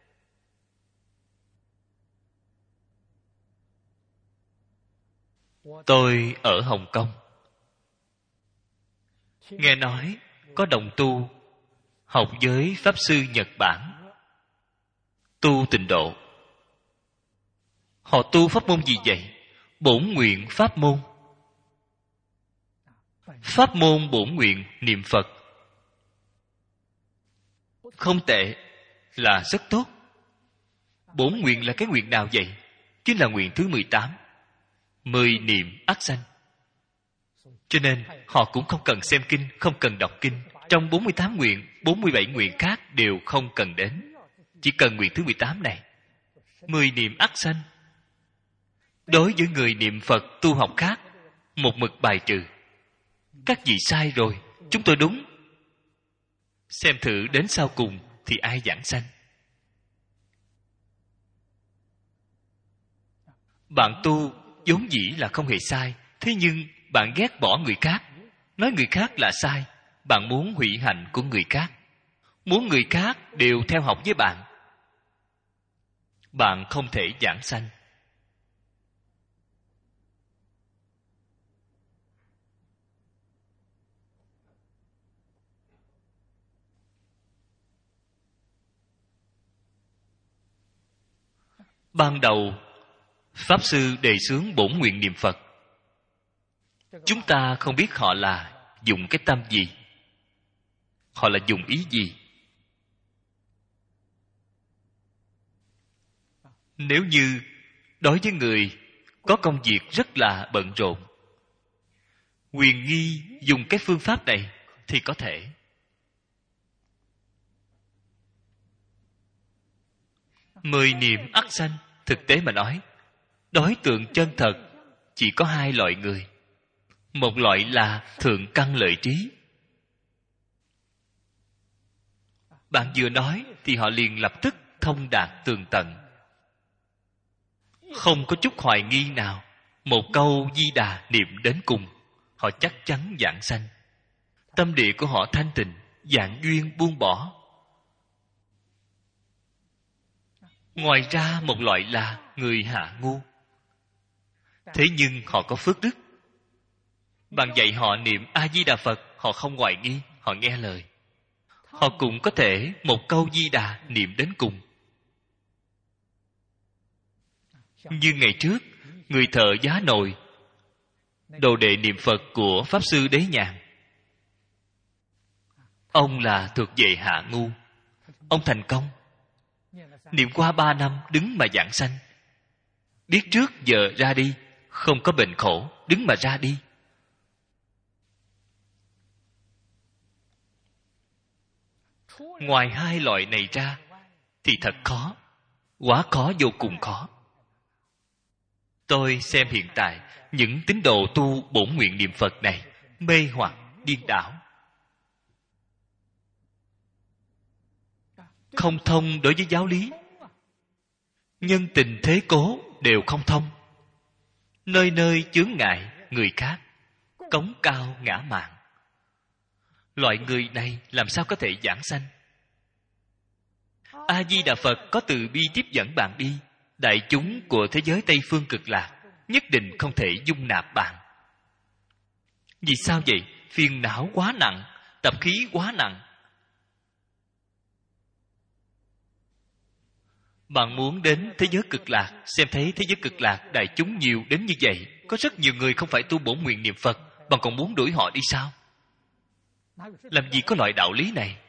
Speaker 1: tôi ở Hồng Kông nghe nói có đồng tu học với Pháp Sư Nhật Bản tu tịnh độ. Họ tu pháp môn gì vậy? Bổn nguyện pháp môn. Pháp môn bổn nguyện niệm Phật. Không tệ, là rất tốt. Bổn nguyện là cái nguyện nào vậy? Chính là nguyện thứ mười tám. Mười niệm ắt sanh. Cho nên họ cũng không cần xem kinh, không cần đọc kinh. Trong bốn mươi tám nguyện, bốn mươi bảy nguyện khác đều không cần đến. Chỉ cần nguyện thứ mười tám này. Mười niệm ắt sanh. Đối với người niệm Phật tu học khác, một mực bài trừ. Các vị sai rồi, chúng tôi đúng. Xem thử đến sau cùng thì ai giảng sanh? Bạn tu vốn dĩ là không hề sai, thế nhưng bạn ghét bỏ người khác, nói người khác là sai. Bạn muốn hủy hạnh của người khác, muốn người khác đều theo học với bạn. Bạn không thể giảng sanh. Ban đầu Pháp Sư đề xướng bổn nguyện niệm Phật. Chúng ta không biết họ là dùng cái tâm gì, họ là dùng ý gì. Nếu như đối với người có công việc rất là bận rộn, quyền nghi dùng cái phương pháp này thì có thể. Mười niệm ắt sanh, thực tế mà nói, đối tượng chân thật chỉ có hai loại người. Một loại là thượng căn lợi trí. Bạn vừa nói thì họ liền lập tức thông đạt tường tận, không có chút hoài nghi nào. Một câu Di Đà niệm đến cùng, họ chắc chắn giảng sanh. Tâm địa của họ thanh tịnh, dạng duyên buông bỏ. Ngoài ra một loại là người hạ ngu. Thế nhưng họ có phước đức. Bạn dạy họ niệm A-di-đà Phật, họ không hoài nghi, họ nghe lời. Họ cũng có thể một câu Di Đà niệm đến cùng. Như ngày trước, người thợ giá nồi, đồ đệ niệm Phật của Pháp Sư Đế Nhàn. Ông là thuộc về hạ ngu. Ông thành công. Niệm qua ba năm đứng mà giảng sanh. Biết trước giờ ra đi, không có bệnh khổ, đứng mà ra đi. Ngoài hai loại này ra thì thật khó, quá khó, vô cùng khó. Tôi xem hiện tại những tín đồ tu bổn nguyện niệm Phật này mê hoặc điên đảo, không thông đối với giáo lý, nhân tình thế cố đều không thông, nơi nơi chướng ngại người khác, cống cao ngã mạn. Loại người này làm sao có thể giảng sanh? A Di Đà Phật có từ bi tiếp dẫn bạn đi. Đại chúng của thế giới Tây Phương Cực Lạc nhất định không thể dung nạp bạn. Vì sao vậy? Phiền não quá nặng, tập khí quá nặng. Bạn muốn đến thế giới cực lạc, xem thấy thế giới cực lạc đại chúng nhiều đến như vậy, có rất nhiều người không phải tu bổn nguyện niệm Phật, bạn còn muốn đuổi họ đi sao? Làm gì có loại đạo lý này?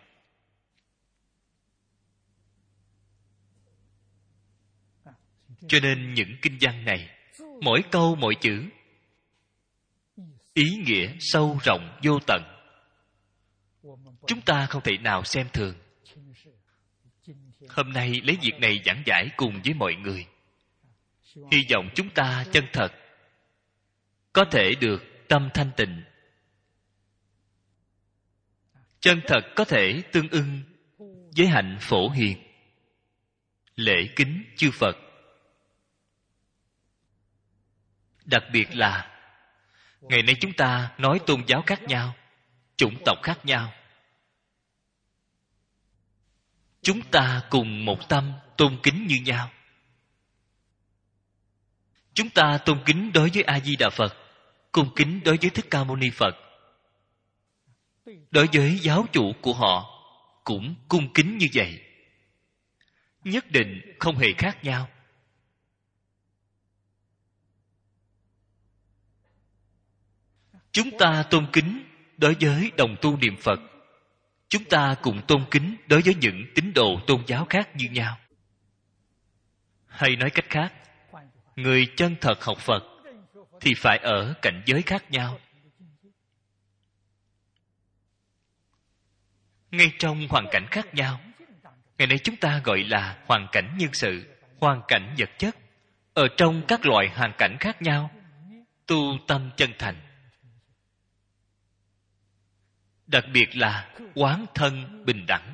Speaker 1: Cho nên những kinh văn này, mỗi câu mỗi chữ ý nghĩa sâu rộng vô tận, chúng ta không thể nào xem thường. Hôm nay lấy việc này giảng giải cùng với mọi người, hy vọng chúng ta chân thật có thể được tâm thanh tịnh, chân thật có thể tương ưng với hạnh phổ hiền, lễ kính chư Phật. Đặc biệt là ngày nay chúng ta nói tôn giáo khác nhau, chủng tộc khác nhau, chúng ta cùng một tâm tôn kính như nhau. Chúng ta tôn kính đối với A Di Đà Phật, cung kính đối với Thích Ca Mâu Ni Phật, đối với giáo chủ của họ cũng cung kính như vậy, nhất định không hề khác nhau. Chúng ta tôn kính đối với đồng tu niệm Phật, chúng ta cùng tôn kính đối với những tín đồ tôn giáo khác như nhau. Hay nói cách khác, người chân thật học Phật thì phải ở cảnh giới khác nhau. Ngay trong hoàn cảnh khác nhau, ngày nay chúng ta gọi là hoàn cảnh nhân sự, hoàn cảnh vật chất. Ở trong các loại hoàn cảnh khác nhau, tu tâm chân thành, đặc biệt là quán thân bình đẳng.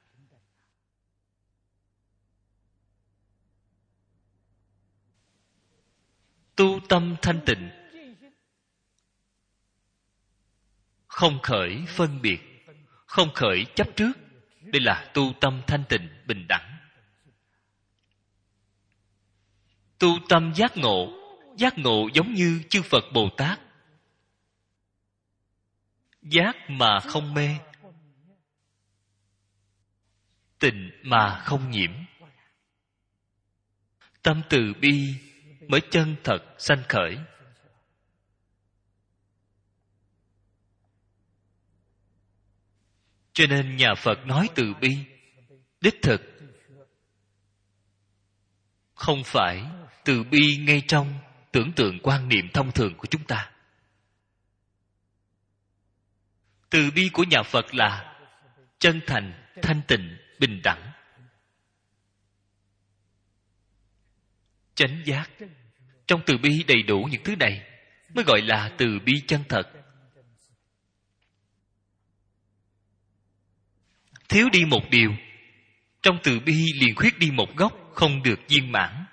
Speaker 1: Tu tâm thanh tịnh, không khởi phân biệt, không khởi chấp trước. Đây là tu tâm thanh tịnh bình đẳng. Tu tâm giác ngộ, giác ngộ giống như chư Phật Bồ Tát, giác mà không mê, tịnh mà không nhiễm. Tâm từ bi mới chân thật sanh khởi. Cho nên nhà Phật nói từ bi, đích thực không phải từ bi ngay trong tưởng tượng quan niệm thông thường của chúng ta. Từ bi của nhà Phật là chân thành, thanh tịnh, bình đẳng, chánh giác. Trong từ bi đầy đủ những thứ này mới gọi là từ bi chân thật. Thiếu đi một điều, trong từ bi liền khuyết đi một gốc, không được viên mãn.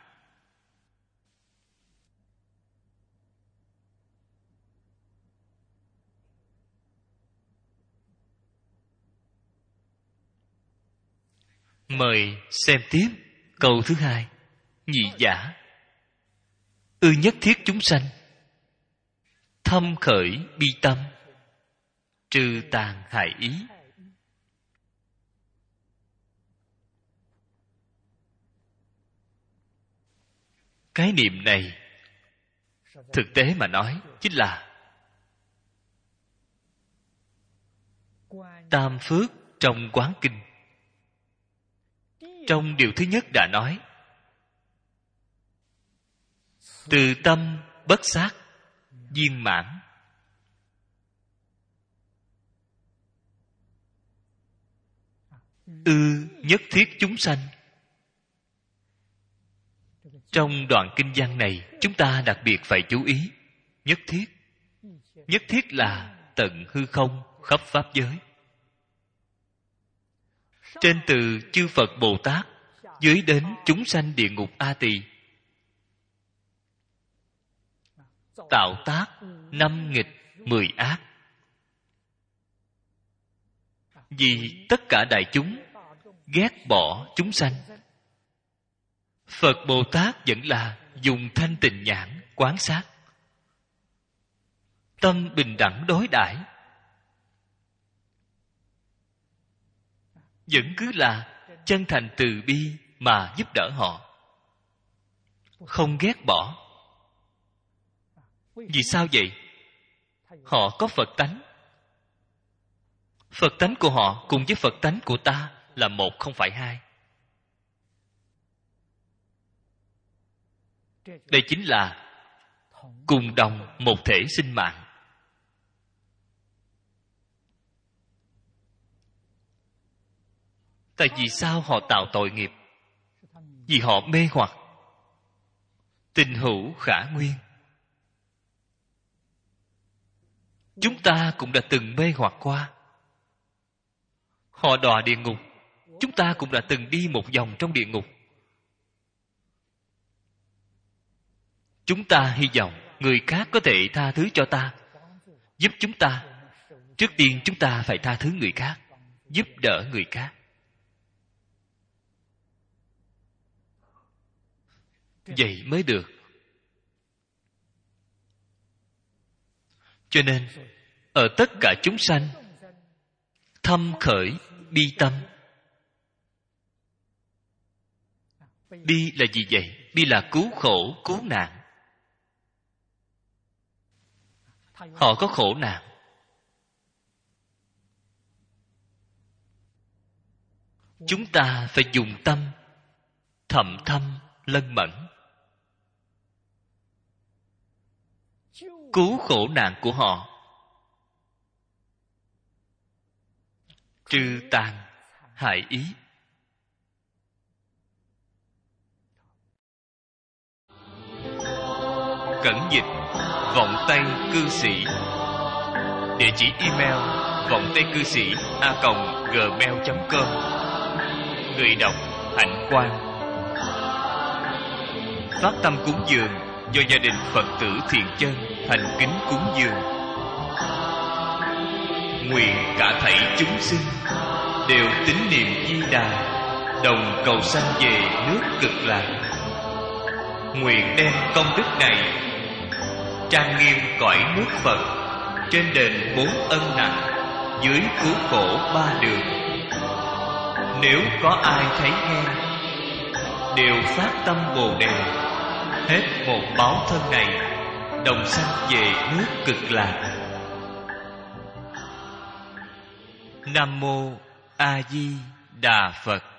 Speaker 1: Mời xem tiếp câu thứ hai. Nhị giả, ư nhất thiết chúng sanh, thâm khởi bi tâm, trừ tàn hại ý. Cái niệm này thực tế mà nói chính là tam phước trong Quán Kinh. Trong điều thứ nhất đã nói, từ tâm bất sát viên mãn. Ư nhất thiết chúng sanh. Trong đoạn kinh văn này, chúng ta đặc biệt phải chú ý nhất thiết. Nhất thiết là tận hư không khắp pháp giới. Trên từ chư Phật Bồ Tát, dưới đến chúng sanh địa ngục A Tỳ, tạo tác năm nghịch mười ác. Vì tất cả đại chúng ghét bỏ chúng sanh, Phật Bồ Tát vẫn là dùng thanh tịnh nhãn quán sát, tâm bình đẳng đối đãi, vẫn cứ là chân thành từ bi mà giúp đỡ họ, không ghét bỏ. Vì sao vậy? Họ có Phật tánh. Phật tánh của họ cùng với Phật tánh của ta là một, không phải hai. Đây chính là cùng đồng một thể sinh mạng. Tại vì sao họ tạo tội nghiệp? Vì họ mê hoặc. Tình hữu khả nguyên. Chúng ta cũng đã từng mê hoặc qua. Họ đọa địa ngục, chúng ta cũng đã từng đi một vòng trong địa ngục. Chúng ta hy vọng người khác có thể tha thứ cho ta, giúp chúng ta. Trước tiên chúng ta phải tha thứ người khác, giúp đỡ người khác. Vậy mới được. Cho nên ở tất cả chúng sanh thâm khởi bi tâm. Bi là gì vậy? Bi là cứu khổ, cứu nạn. Họ có khổ nạn. Chúng ta phải dùng tâm thầm thâm lân mẫn, cứu khổ nạn của họ, trừ tàn hại ý. Cẩn dịch vọng tây cư sĩ. Địa chỉ email vọng tây cư sĩ a còng gmail chấm com. Người đọc Hạnh Quang. Phát tâm cúng dường do gia đình Phật tử Thiện Chân thành kính cúng dường. Nguyện cả thảy chúng sinh đều tín niệm Di Đà, đồng cầu sanh về nước Cực Lạc. Nguyện đem công đức này trang nghiêm cõi nước Phật, trên đền bốn ân nặng, dưới cứu khổ ba đường. Nếu có ai thấy nghe, đều phát tâm Bồ Đề, hết một báo thân này, đồng sanh về nước Cực Lạc. Nam mô A Di Đà Phật.